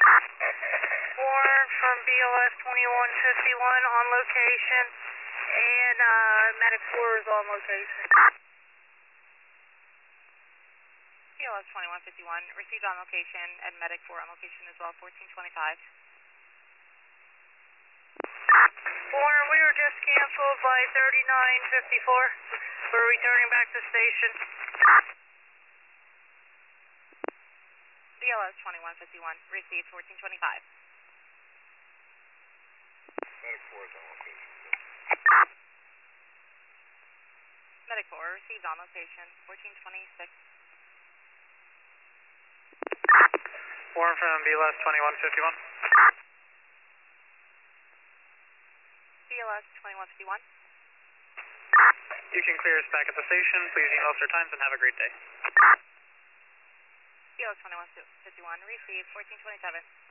Warren from BLS 2151 on location, and Medic 4 is on location. BLS 2151, received on location, and Medic 4 on location as well, 1425. Warren, we were just canceled by 3954. We're returning back to station. BLS 2151, received 1425. Medic 4 is on location. Medic 4 received on location, 1426. Warren from BLS 2151. BLS 2151. You can clear us back at the station. Please email us our times and have a great day. BLS 2151, received 1427.